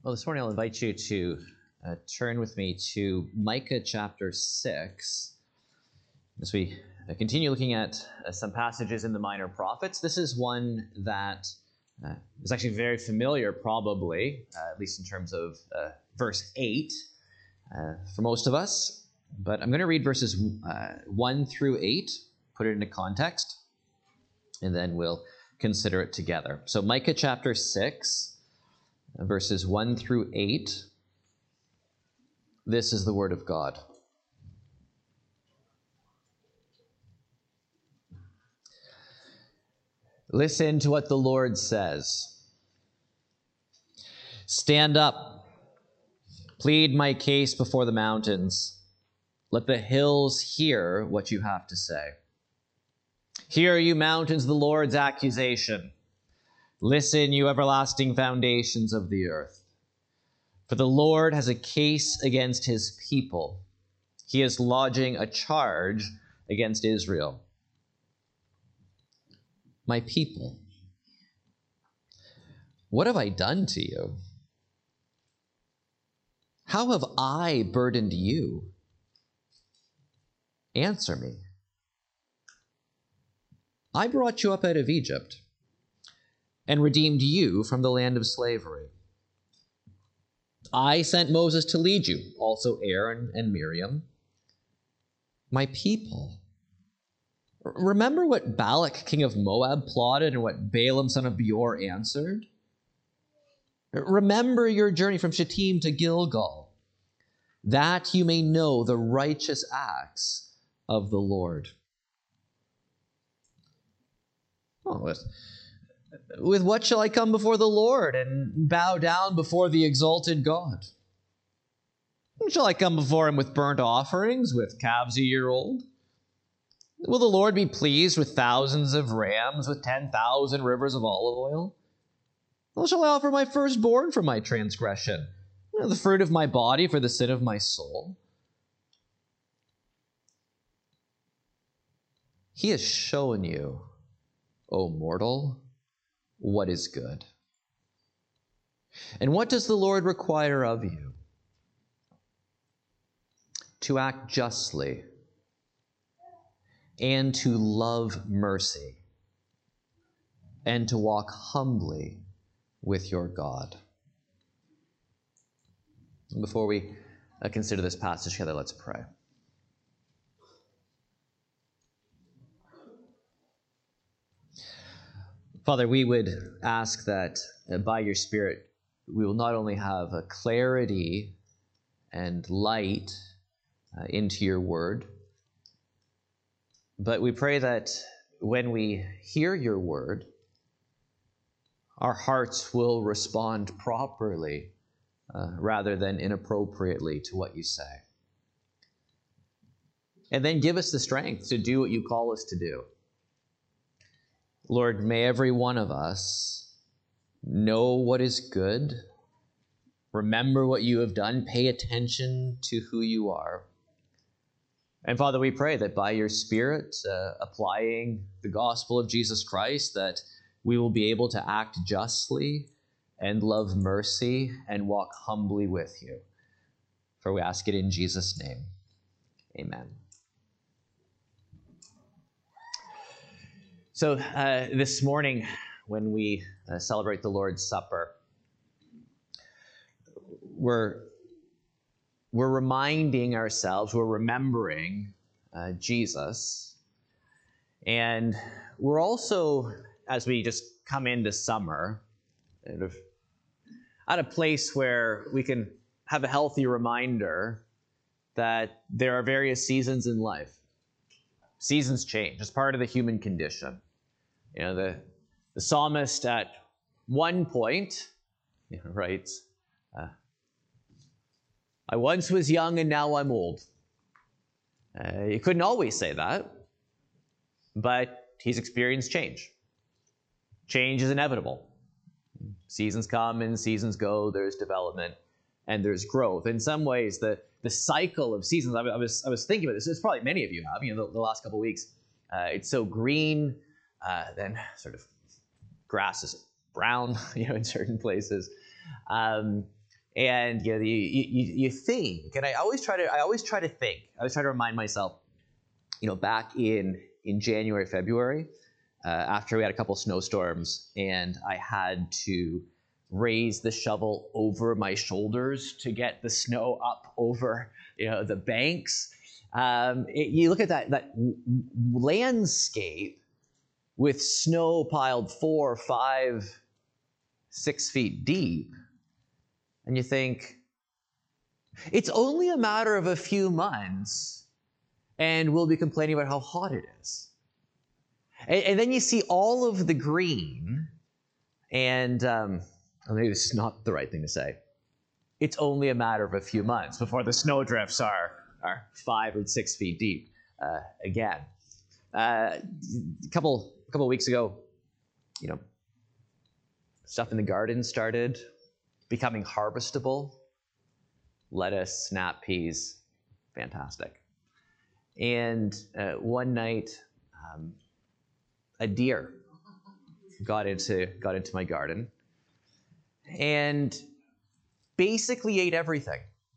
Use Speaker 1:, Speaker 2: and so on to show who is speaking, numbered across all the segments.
Speaker 1: Well, this morning I'll invite you to turn with me to Micah chapter 6. As we continue looking at some passages in the Minor Prophets, this is one that is actually very familiar, probably, at least in terms of verse 8 for most of us. But I'm going to read verses 1 through 8, put it into context, and then we'll consider it together. So Micah chapter 6, verses 1 through 8. This is the word of God. Listen to what the Lord says. Stand up, plead my case before the mountains. Let the hills hear what you have to say. Hear, you mountains, the Lord's accusation. Listen, you everlasting foundations of the earth. For the Lord has a case against his people. He is lodging a charge against Israel. My people, what have I done to you? How have I burdened you? Answer me. I brought you up out of Egypt and redeemed you from the land of slavery. I sent Moses to lead you, also Aaron and Miriam. My people, remember what Balak, king of Moab, plotted and what Balaam, son of Beor, answered? Remember your journey from Shittim to Gilgal, that you may know the righteous acts of the Lord. With what shall I come before the Lord and bow down before the exalted God? Shall I come before him with burnt offerings, with calves a year old? Will the Lord be pleased with thousands of rams, with 10,000 rivers of olive oil? Well, shall I offer my firstborn for my transgression, the fruit of my body for the sin of my soul? He has shown you, O mortal, what is good. And what does the Lord require of you? To act justly and to love mercy and to walk humbly with your God. And before we consider this passage together, let's pray. Father, we would ask that by your Spirit, we will not only have a clarity and light into your word, but we pray that when we hear your word, our hearts will respond properly rather than inappropriately to what you say. And then give us the strength to do what you call us to do. Lord, may every one of us know what is good, remember what you have done, pay attention to who you are. And Father, we pray that by your Spirit, applying the gospel of Jesus Christ, that we will be able to act justly and love mercy and walk humbly with you. For we ask it in Jesus' name. Amen. So this morning, when we celebrate the Lord's Supper, we're reminding ourselves, we're remembering Jesus. And we're also, as we just come into summer, at a place where we can have a healthy reminder that there are various seasons in life. Seasons change. It's part of the human condition. You know, the psalmist at one point writes, I once was young and now I'm old. You couldn't always say that, but he's experienced change. Change is inevitable. Seasons come and seasons go. There's development and there's growth. In some ways, the cycle of seasons, I was thinking about this. It's probably many of you have, the last couple of weeks. It's so green, then sort of grass is brown, in certain places. And you think, and I always try to think. I always try to remind myself, back in January, February, after we had a couple snowstorms, and I had to raise the shovel over my shoulders to get the snow up over the banks. You look at that landscape with snow piled 4, 5, 6 feet deep, and you think, it's only a matter of a few months, and we'll be complaining about how hot it is. And then you see all of the green, and maybe this is not the right thing to say. It's only a matter of a few months before the snowdrifts are 5 or 6 feet deep again. A couple of weeks ago, stuff in the garden started becoming harvestable. Lettuce, snap peas, fantastic. And one night, a deer got into my garden and basically ate everything.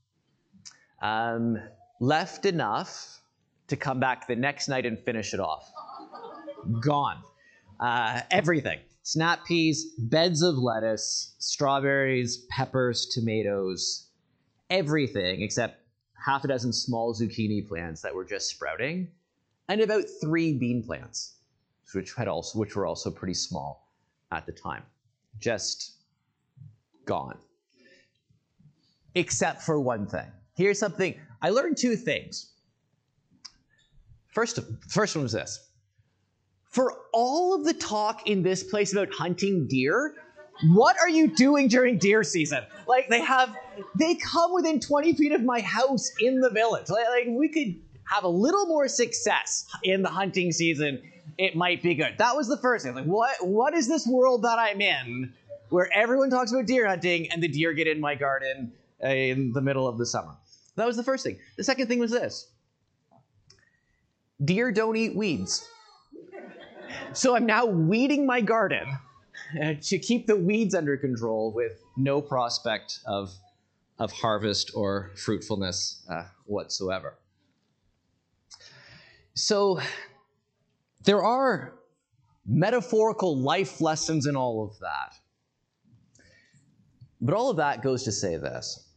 Speaker 1: Left enough to come back the next night and finish it off. Gone. Everything. Snap peas, beds of lettuce, strawberries, peppers, tomatoes, everything except half a dozen small zucchini plants that were just sprouting, and about 3 bean plants, which were also pretty small at the time. Just gone. Except for one thing. Here's something. I learned 2 things. First one was this. For all of the talk in this place about hunting deer, what are you doing during deer season? Like, they come within 20 feet of my house in the village. Like we could have a little more success in the hunting season. It might be good. That was the first thing. Like, what is this world that I'm in where everyone talks about deer hunting and the deer get in my garden in the middle of the summer? That was the first thing. The second thing was this. Deer don't eat weeds. So I'm now weeding my garden to keep the weeds under control with no prospect of harvest or fruitfulness whatsoever. So there are metaphorical life lessons in all of that. But all of that goes to say this.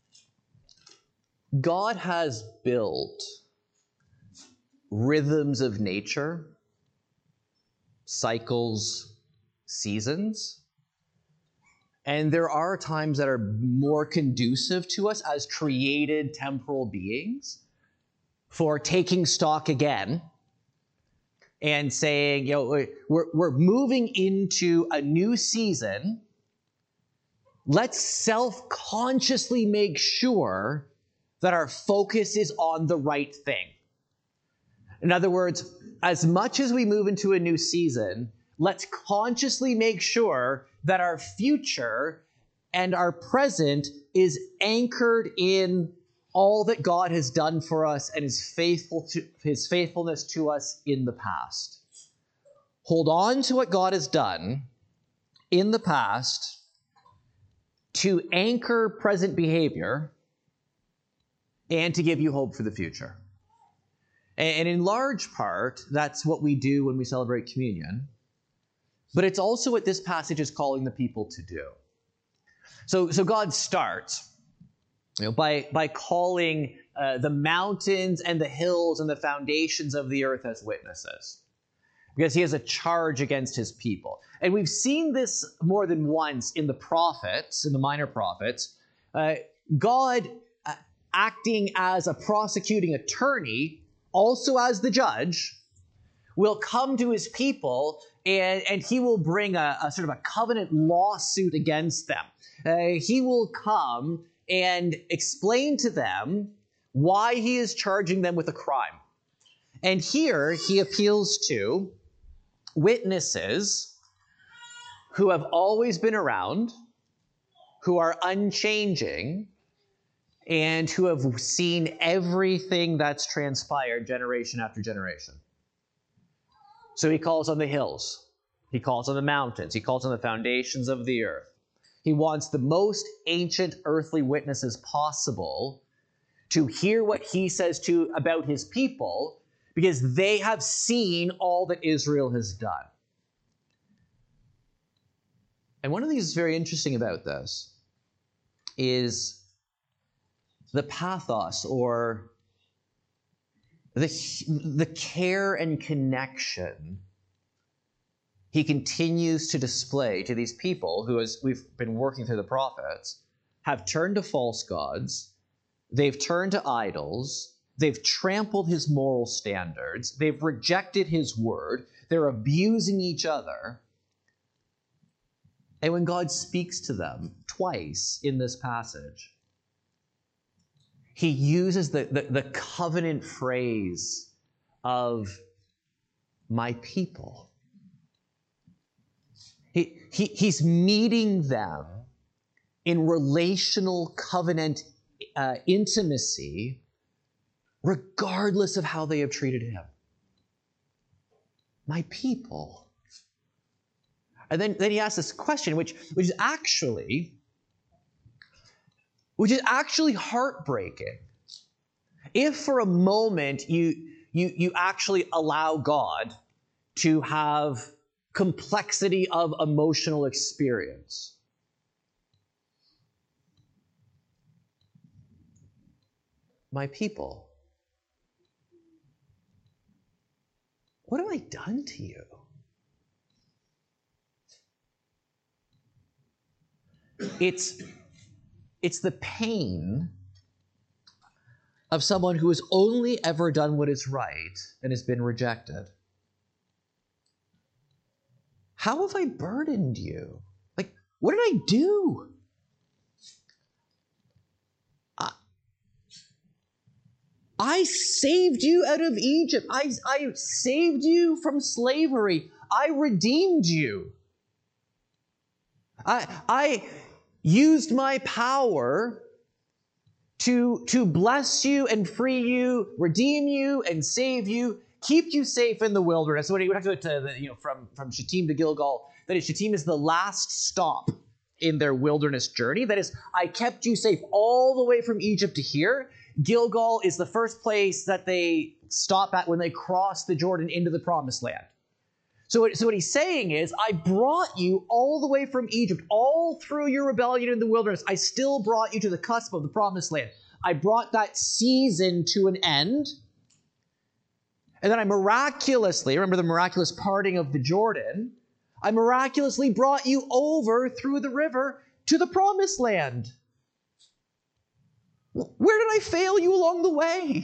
Speaker 1: God has built rhythms of nature, cycles, seasons, and there are times that are more conducive to us as created temporal beings for taking stock again and saying, we're moving into a new season. Let's self-consciously make sure that our focus is on the right thing. In other words, as much as we move into a new season, let's consciously make sure that our future and our present is anchored in all that God has done for us and his faithfulness to us in the past. Hold on to what God has done in the past to anchor present behavior and to give you hope for the future. And in large part, that's what we do when we celebrate communion. But it's also what this passage is calling the people to do. So God starts by calling the mountains and the hills and the foundations of the earth as witnesses, because he has a charge against his people. And we've seen this more than once in the prophets, in the minor prophets. God acting as a prosecuting attorney, also as the judge, will come to his people and he will bring a sort of a covenant lawsuit against them. He will come and explain to them why he is charging them with a crime. And here he appeals to witnesses who have always been around, who are unchanging, and who have seen everything that's transpired generation after generation. So he calls on the hills. He calls on the mountains. He calls on the foundations of the earth. He wants the most ancient earthly witnesses possible to hear what he says about his people, because they have seen all that Israel has done. And one of the things that's very interesting about this is the pathos, or the care and connection he continues to display to these people who, as we've been working through the prophets, have turned to false gods, they've turned to idols, they've trampled his moral standards, they've rejected his word, they're abusing each other. And when God speaks to them twice in this passage, he uses the covenant phrase of my people. He's meeting them in relational covenant intimacy, regardless of how they have treated him. My people. And then he asks this question, which is actually heartbreaking. If for a moment you actually allow God to have complexity of emotional experience. My people, what have I done to you? It's the pain of someone who has only ever done what is right and has been rejected. How have I burdened you? Like, what did I do? I saved you out of Egypt. I saved you from slavery. I redeemed you. I used my power to bless you and free you, redeem you and save you, keep you safe in the wilderness. So when you have to go to from Shittim to Gilgal, that is, Shittim is the last stop in their wilderness journey. That is, I kept you safe all the way from Egypt to here. Gilgal is the first place that they stop at when they cross the Jordan into the Promised Land. So what he's saying is, I brought you all the way from Egypt, all through your rebellion in the wilderness. I still brought you to the cusp of the Promised Land. I brought that season to an end. And then I miraculously, remember the miraculous parting of the Jordan, I miraculously brought you over through the river to the Promised Land. Where did I fail you along the way?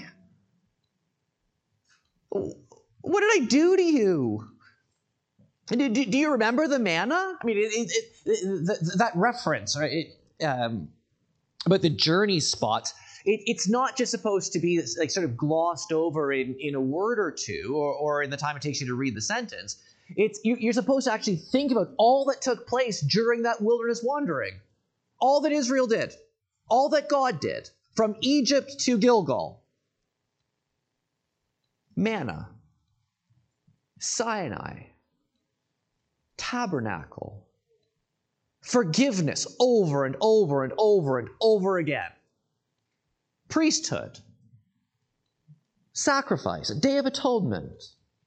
Speaker 1: What did I do to you? Do you remember the manna? I mean, that reference, right? About the journey spots, it's not just supposed to be like sort of glossed over in a word or two, or in the time it takes you to read the sentence. You're supposed to actually think about all that took place during that wilderness wandering. All that Israel did. All that God did. From Egypt to Gilgal. Manna. Sinai. Tabernacle. Forgiveness over and over and over and over again. Priesthood. Sacrifice. A Day of Atonement.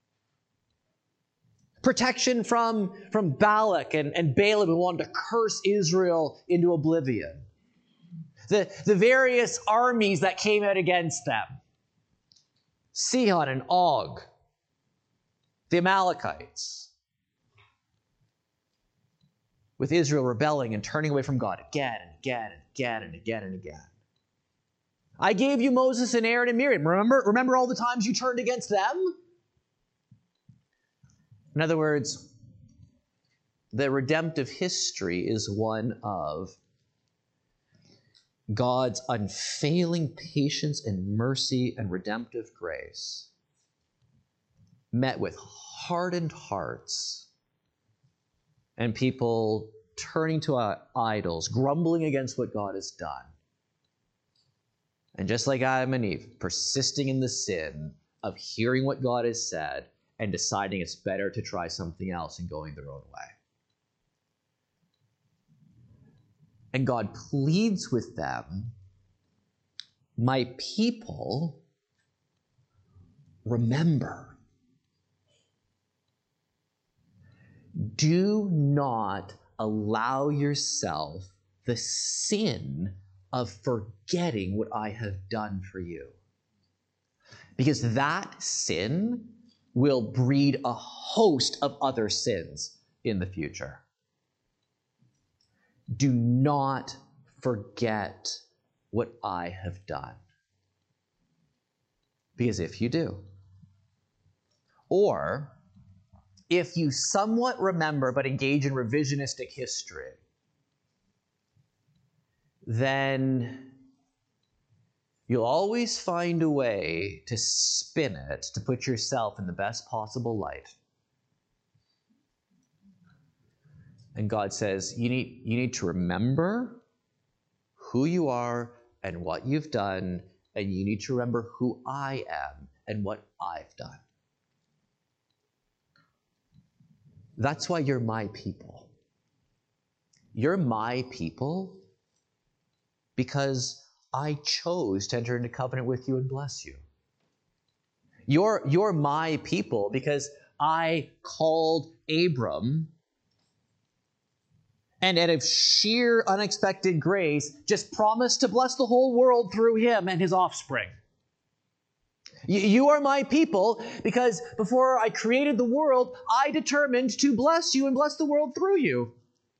Speaker 1: Protection from Balak and Balaam, who wanted to curse Israel into oblivion. The various armies that came out against them. Sihon and Og. The Amalekites. With Israel rebelling and turning away from God again and again and again and again and again. I gave you Moses and Aaron and Miriam. Remember all the times you turned against them? In other words, the redemptive history is one of God's unfailing patience and mercy and redemptive grace, met with hardened hearts and people turning to idols, grumbling against what God has done. And just like Adam and Eve, persisting in the sin of hearing what God has said and deciding it's better to try something else and going their own way. And God pleads with them, my people, remember. Do not allow yourself the sin of forgetting what I have done for you. Because that sin will breed a host of other sins in the future. Do not forget what I have done. Because if you do, or if you somewhat remember but engage in revisionistic history, then you'll always find a way to spin it, to put yourself in the best possible light. And God says, you need to remember who you are and what you've done, and you need to remember who I am and what I've done. That's why you're my people. You're my people because I chose to enter into covenant with you and bless you. You're my people because I called Abram, and out of sheer unexpected grace, just promised to bless the whole world through him and his offspring. You are my people because before I created the world, I determined to bless you and bless the world through you.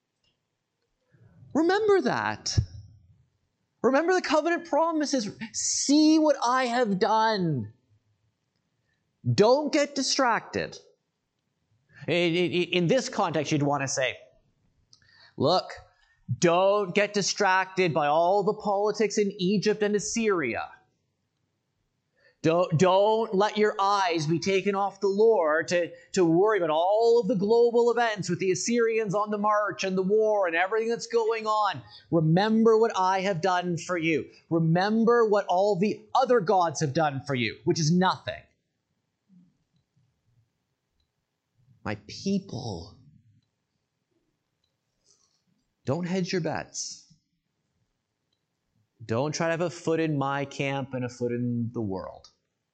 Speaker 1: Remember that. Remember the covenant promises. See what I have done. Don't get distracted. In this context, you'd want to say, look, don't get distracted by all the politics in Egypt and Assyria. Don't let your eyes be taken off the Lord to worry about all of the global events with the Assyrians on the march and the war and everything that's going on. Remember what I have done for you. Remember what all the other gods have done for you, which is nothing. My people, don't hedge your bets. Don't try to have a foot in my camp and a foot in the world.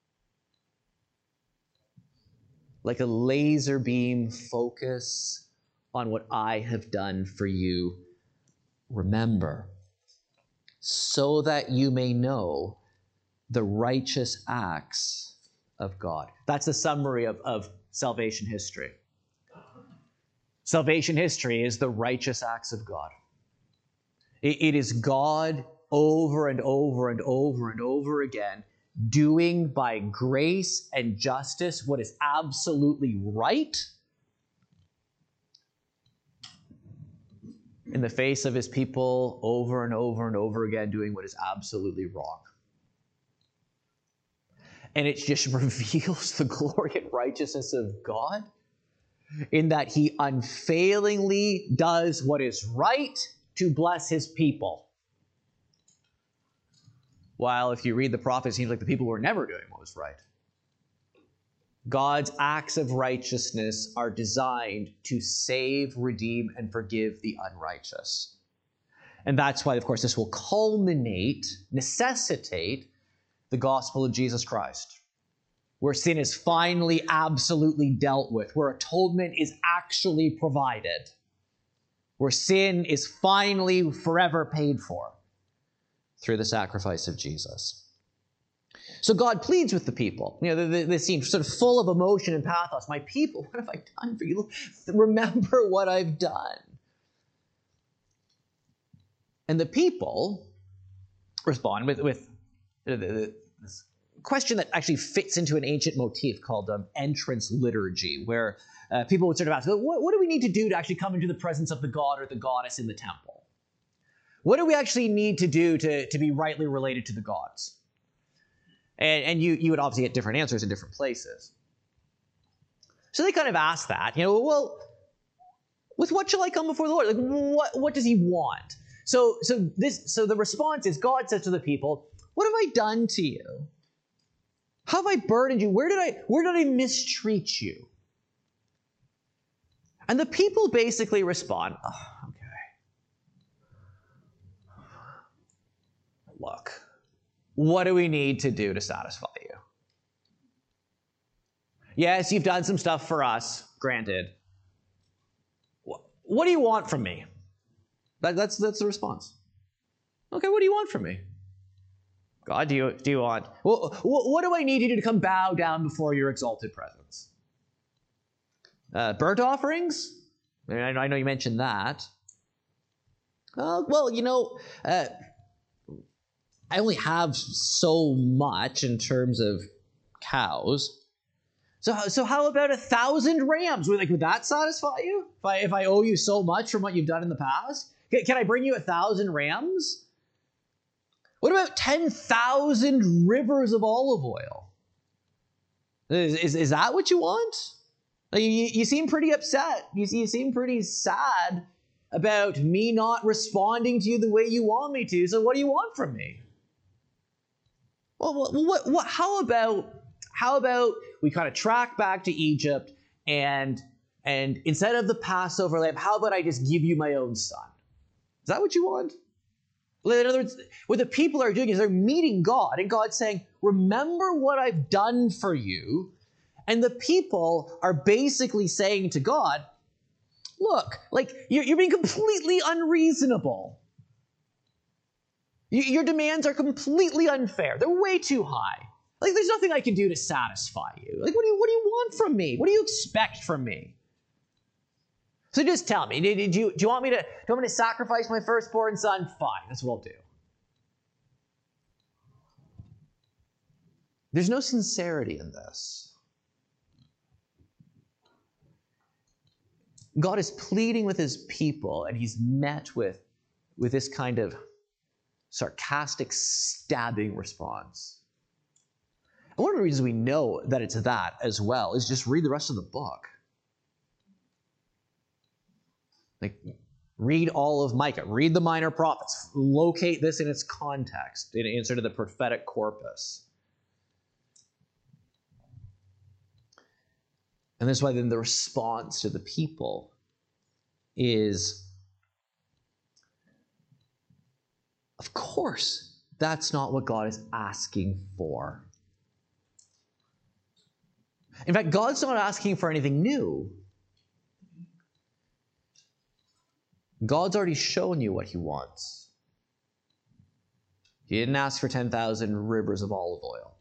Speaker 1: Like a laser beam, focus on what I have done for you. Remember, so that you may know the righteous acts of God. That's the summary of salvation history. Salvation history is the righteous acts of God. It is God over and over and over and over again doing by grace and justice what is absolutely right in the face of his people over and over and over again doing what is absolutely wrong. And it just reveals the glory and righteousness of God in that he unfailingly does what is right to bless his people. While if you read the prophets, it seems like the people were never doing what was right. God's acts of righteousness are designed to save, redeem, and forgive the unrighteous. And that's why, of course, this will necessitate the gospel of Jesus Christ, where sin is finally absolutely dealt with, where atonement is actually provided, where sin is finally forever paid for through the sacrifice of Jesus. So God pleads with the people. They seem sort of full of emotion and pathos. My people, what have I done for you? Remember what I've done. And the people respond with this question that actually fits into an ancient motif called entrance liturgy, where people would sort of ask, what do we need to do to actually come into the presence of the god or the goddess in the temple? What do we actually need to do to be rightly related to the gods? And you would obviously get different answers in different places. So they kind of ask that, well, with what shall I come before the Lord? Like, what does he want? So the response is, God says to the people, what have I done to you? How have I burdened you? Where did I mistreat you? And the people basically respond, okay. look, what do we need to do to satisfy you? Yes, you've done some stuff for us, granted. What do you want from me? That's the response. Okay, what do you want from me? God, do you want... Well, what do I need you to come bow down before your exalted presence? Burnt offerings? I know you mentioned that. Well, I only have so much in terms of cows. So how about 1,000 rams? Would that satisfy you? If I owe you so much from what you've done in the past? Can I bring you 1,000 rams? What about 10,000 rivers of olive oil? Is that what you want? You seem pretty upset. You seem pretty sad about me not responding to you the way you want me to. So what do you want from me? Well, how about we kind of track back to Egypt and instead of the Passover lamb, how about I just give you my own son? Is that what you want? In other words, what the people are doing is they're meeting God, and God's saying, remember what I've done for you. And the people are basically saying to God, look, you're being completely unreasonable. Your demands are completely unfair. They're way too high. There's nothing I can do to satisfy you. What do you want from me? What do you expect from me? So just tell me, do you want me to sacrifice my firstborn son? Fine, that's what I'll do. There's no sincerity in this. God is pleading with his people, and he's met with this kind of sarcastic, stabbing response. And one of the reasons we know that it's that as well is just read the rest of the book. Read all of Micah. Read the minor prophets. Locate this in its context, in sort of the prophetic corpus. And this is why then the response to the people is, of course, that's not what God is asking for. In fact, God's not asking for anything new. God's already shown you what he wants. He didn't ask for 10,000 rivers of olive oil.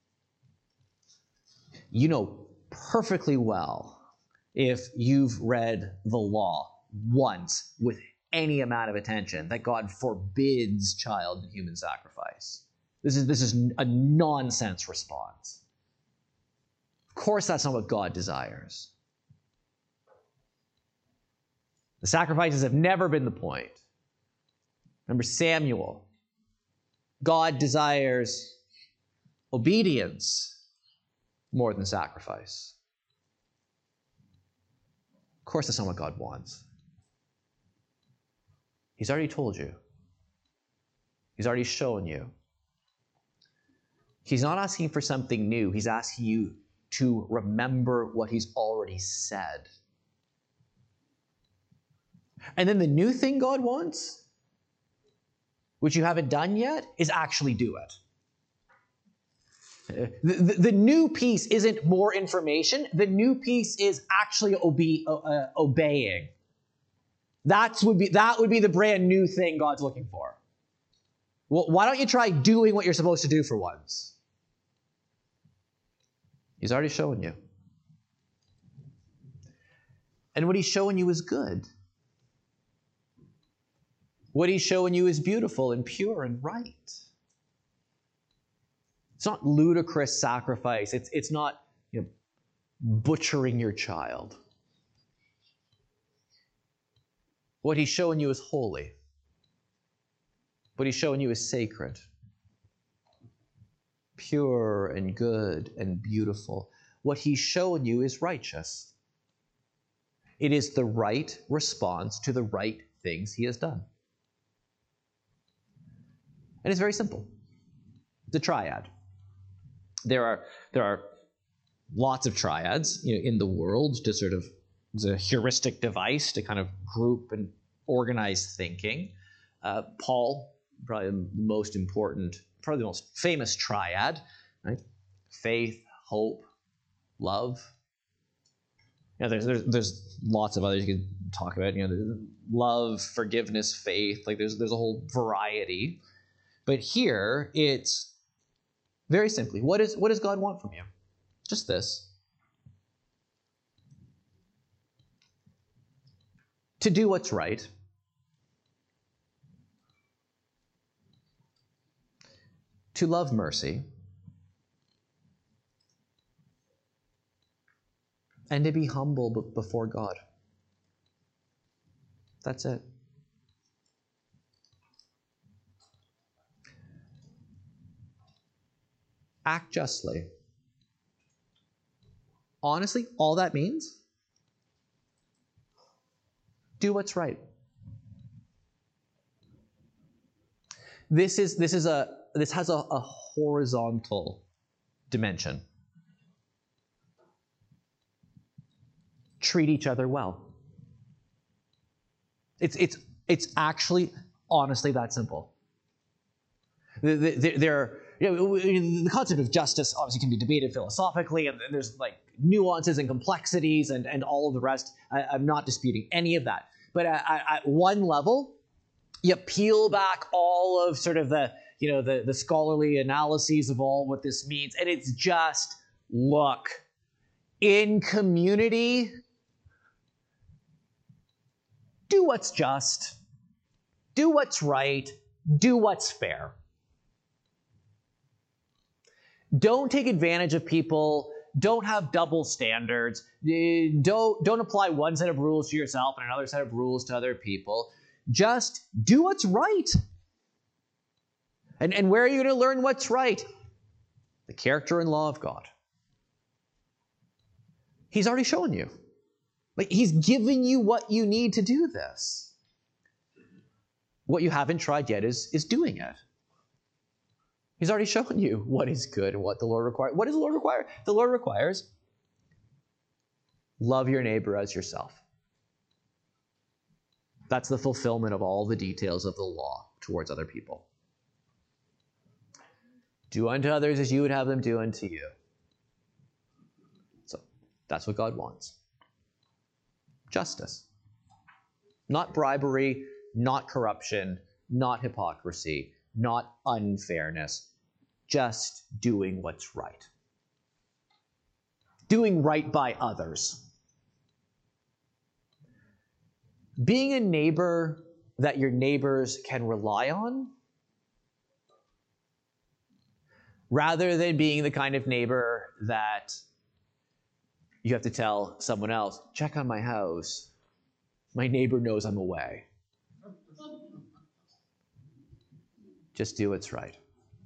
Speaker 1: You know perfectly well, if you've read the law once with any amount of attention, that God forbids child and human sacrifice. This is a nonsense response. Of course, that's not what God desires. The sacrifices have never been the point. Remember Samuel. God desires obedience more than sacrifice. Of course, that's not what God wants. He's already told you. He's already shown you. He's not asking for something new. He's asking you to remember what he's already said. And then the new thing God wants, which you haven't done yet, is actually do it. The new piece isn't more information. The new piece is actually obeying. That would be the brand new thing God's looking for. Well, why don't you try doing what you're supposed to do for once? He's already shown you. And what he's showing you is good. What he's showing you is beautiful and pure and right. It's not ludicrous sacrifice. It's not butchering your child. What he's showing you is holy. What he's showing you is sacred. Pure and good and beautiful. What he's showing you is righteous. It is the right response to the right things he has done. And it's very simple. It's a triad. There are lots of triads in the world to sort of, as a heuristic device to kind of group and organize thinking. Paul probably the most important, probably the most famous triad, right? Faith, hope, love. There's lots of others you could talk about. Love, forgiveness, faith. Like there's a whole variety. But here it's very simply, what does God want from you? Just this. To do what's right. To love mercy. And to be humble before God. That's it. Act justly. Honestly, all that means, do what's right. This has a horizontal dimension. Treat each other well. It's actually, honestly, that simple. The concept of justice obviously can be debated philosophically, and there's like nuances and complexities and all of the rest. I'm not disputing any of that. But at one level, you peel back all of sort of the scholarly analyses of all what this means, and it's just, look, in community, do what's just, do what's right, do what's fair. Don't take advantage of people. Don't have double standards. Don't apply one set of rules to yourself and another set of rules to other people. Just do what's right. And where are you going to learn what's right? The character and law of God. He's already shown you. Like, he's giving you what you need to do this. What you haven't tried yet is doing it. He's already shown you what is good and what the Lord requires. What does the Lord require? The Lord requires love your neighbor as yourself. That's the fulfillment of all the details of the law towards other people. Do unto others as you would have them do unto you. So that's what God wants. Justice. Not bribery, not corruption, not hypocrisy, not unfairness. Just doing what's right. Doing right by others. Being a neighbor that your neighbors can rely on, rather than being the kind of neighbor that you have to tell someone else, check on my house. My neighbor knows I'm away. Just do what's right.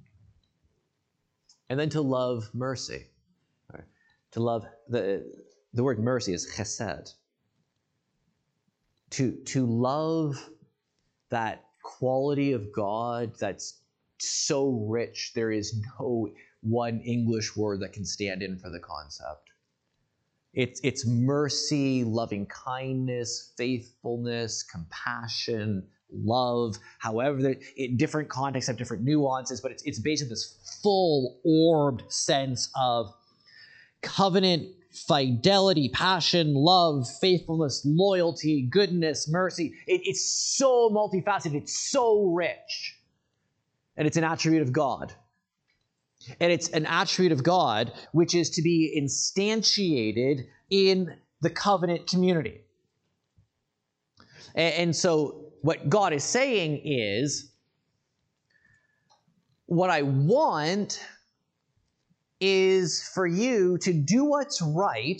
Speaker 1: And then to love mercy. Right? To love, the word mercy is chesed. To love that quality of God that's so rich, there is no one English word that can stand in for the concept. It's mercy, loving kindness, faithfulness, compassion, love. However, different contexts have different nuances, but it's basically this full-orbed sense of covenant, fidelity, passion, love, faithfulness, loyalty, goodness, mercy. It's so multifaceted. It's so rich. And it's an attribute of God. And it's an attribute of God which is to be instantiated in the covenant community. And so what God is saying is, what I want is for you to do what's right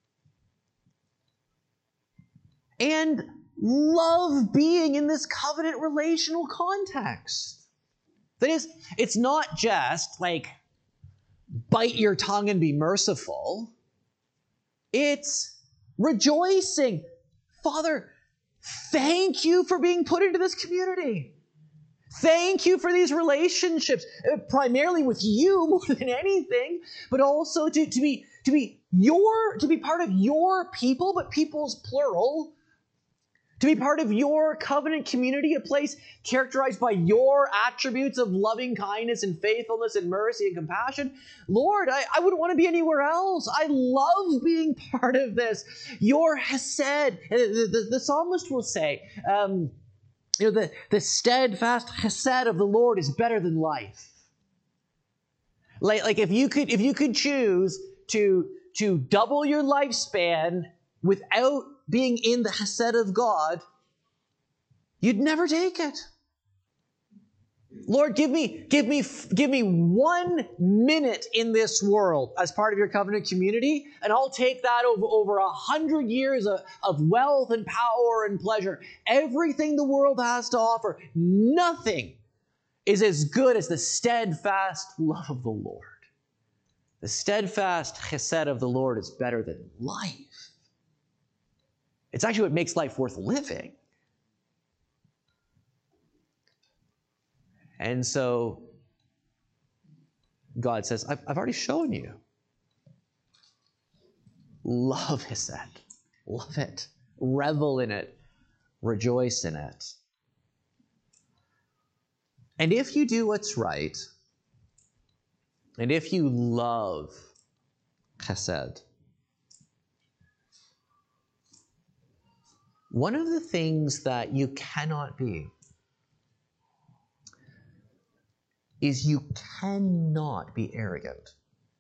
Speaker 1: and love being in this covenant relational context. That is, it's not just like bite your tongue and be merciful. It's rejoicing. Father, thank you for being put into this community. Thank you for these relationships, primarily with you more than anything, but also to be part of your people, but people's plural, To be part of your covenant community, a place characterized by your attributes of loving kindness and faithfulness and mercy and compassion. Lord, I wouldn't want to be anywhere else. I love being part of this. Your hesed, the psalmist will say, the steadfast hesed of the Lord is better than life. Like if you could choose to double your lifespan without being in the hesed of God, you'd never take it. Lord, give me 1 minute in this world as part of your covenant community, and I'll take that over 100 years of wealth and power and pleasure. Everything the world has to offer, nothing is as good as the steadfast love of the Lord. The steadfast chesed of the Lord is better than life. It's actually what makes life worth living. And so God says, I've already shown you. Love hesed. Love it. Revel in it. Rejoice in it. And if you do what's right, and if you love chesed, one of the things that you cannot be is you cannot be arrogant.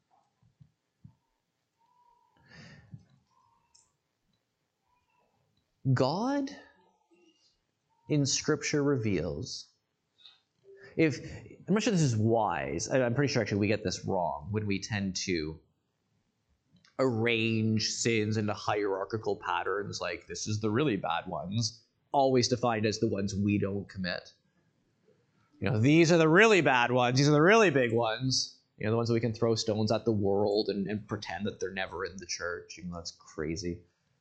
Speaker 1: God in Scripture reveals, I'm not sure this is wise, I'm pretty sure actually we get this wrong when we tend to arrange sins into hierarchical patterns, like this is the really bad ones, always defined as the ones we don't commit. These are the really bad ones, these are the really big ones, the ones that we can throw stones at the world and pretend that they're never in the church, even though that's crazy.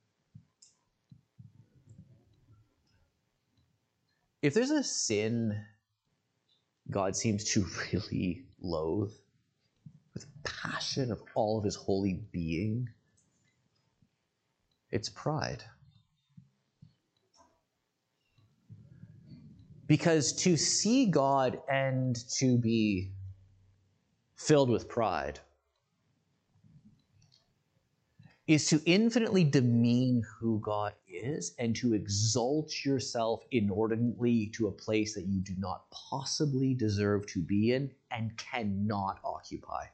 Speaker 1: If there's a sin God seems to really loathe with passion of all of his holy being, it's pride. Because to see God and to be filled with pride is to infinitely demean who God is and to exalt yourself inordinately to a place that you do not possibly deserve to be in and cannot occupy.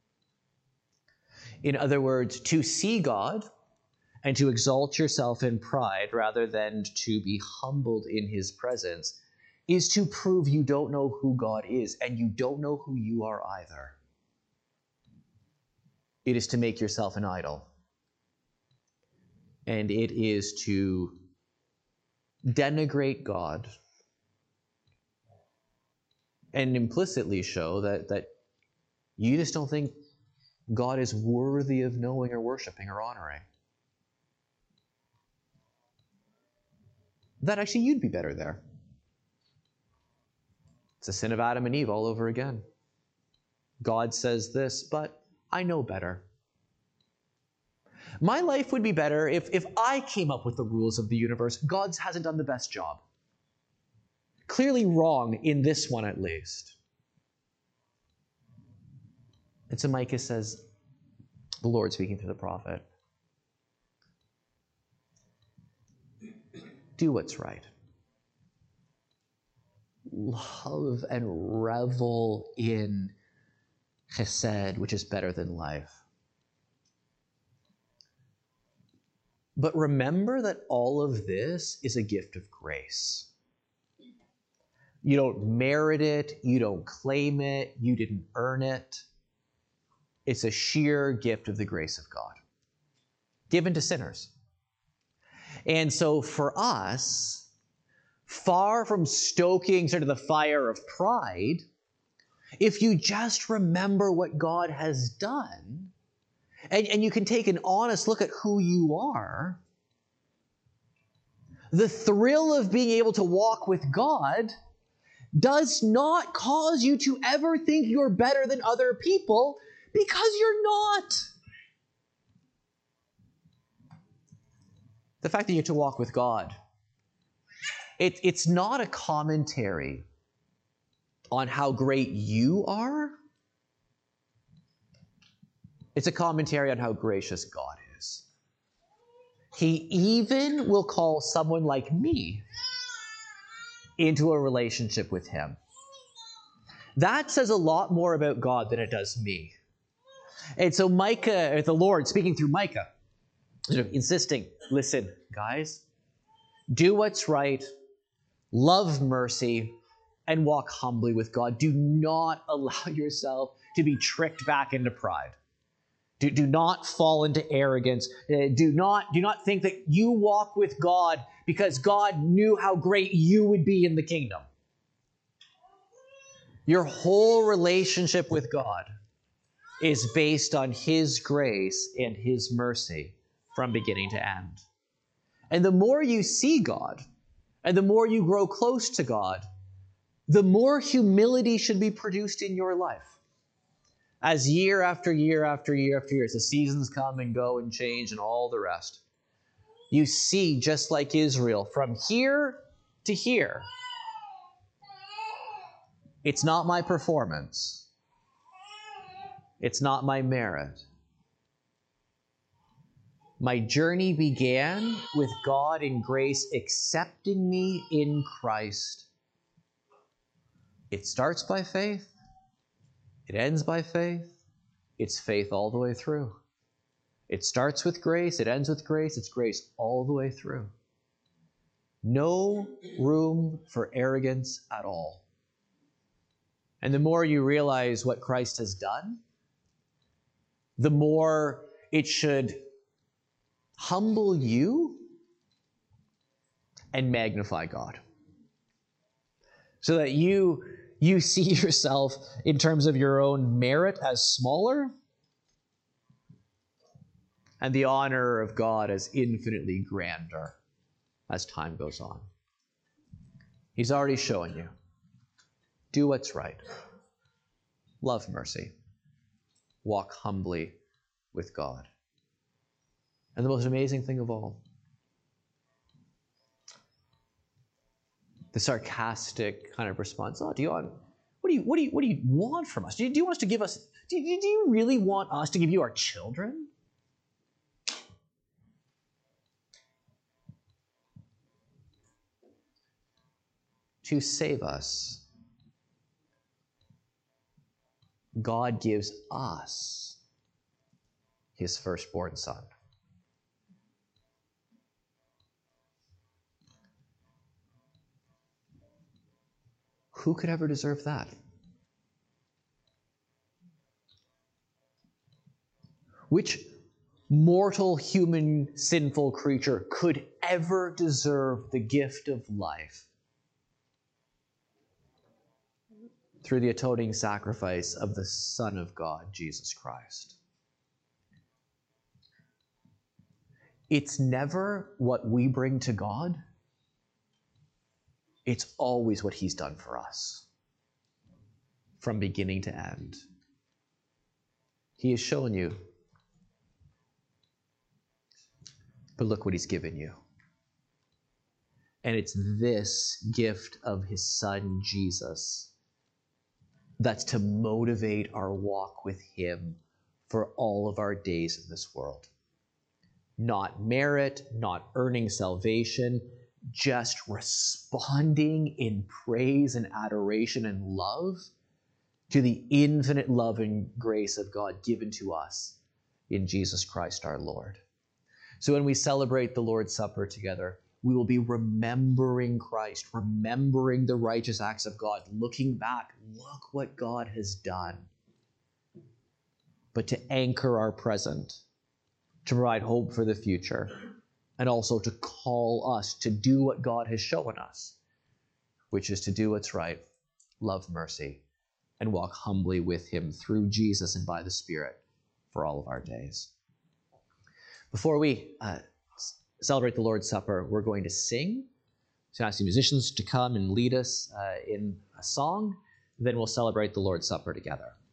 Speaker 1: In other words, to see God and to exalt yourself in pride rather than to be humbled in his presence is to prove you don't know who God is and you don't know who you are either. It is to make yourself an idol. And it is to denigrate God and implicitly show that you just don't think God is worthy of knowing or worshiping or honoring. That actually you'd be better there. It's the sin of Adam and Eve all over again. God says this, but I know better. My life would be better if I came up with the rules of the universe. God hasn't done the best job. Clearly wrong in this one at least. And so Micah says, the Lord speaking through the prophet, do what's right. Love and revel in chesed, which is better than life. But remember that all of this is a gift of grace. You don't merit it, you don't claim it, you didn't earn it. It's a sheer gift of the grace of God, given to sinners. And so for us, far from stoking sort of the fire of pride, if you just remember what God has done, and you can take an honest look at who you are, the thrill of being able to walk with God does not cause you to ever think you're better than other people, because you're not. The fact that you get to walk with God It's not a commentary on how great you are. It's a commentary on how gracious God is. He even will call someone like me into a relationship with him. That says a lot more about God than it does me. And so Micah, the Lord speaking through Micah, insisting, listen, guys, do what's right, love mercy, and walk humbly with God. Do not allow yourself to be tricked back into pride. Do not fall into arrogance. Do not think that you walk with God because God knew how great you would be in the kingdom. Your whole relationship with God is based on his grace and his mercy from beginning to end. And the more you see God, and the more you grow close to God, the more humility should be produced in your life. As year after year after year after year, as the seasons come and go and change and all the rest, you see, just like Israel, from here to here, it's not my performance. It's not my merit. My journey began with God in grace accepting me in Christ. It starts by faith. It ends by faith. It's faith all the way through. It starts with grace. It ends with grace. It's grace all the way through. No room for arrogance at all. And the more you realize what Christ has done, the more it should humble you and magnify God. So that you see yourself in terms of your own merit as smaller and the honor of God as infinitely grander as time goes on. He's already shown you. Do what's right. Love mercy. Walk humbly with God. And the most amazing thing of all, the sarcastic kind of response, what do you want from us? Do you want us to give us, do you really want us to give you our children? To save us, God gives us his firstborn son. Who could ever deserve that? Which mortal, human, sinful creature could ever deserve the gift of life through the atoning sacrifice of the Son of God, Jesus Christ? It's never what we bring to God. It's always what he's done for us from beginning to end. He has shown you, but look what he's given you. And it's this gift of his Son, Jesus, that's to motivate our walk with him for all of our days in this world. Not merit, not earning salvation, just responding in praise and adoration and love to the infinite love and grace of God given to us in Jesus Christ our Lord. So when we celebrate the Lord's Supper together, we will be remembering Christ, remembering the righteous acts of God, looking back, look what God has done. But to anchor our present, to provide hope for the future, and also to call us to do what God has shown us, which is to do what's right, love mercy, and walk humbly with him through Jesus and by the Spirit for all of our days. Before we celebrate the Lord's Supper, we're going to sing. So I ask the musicians to come and lead us in a song. Then we'll celebrate the Lord's Supper together.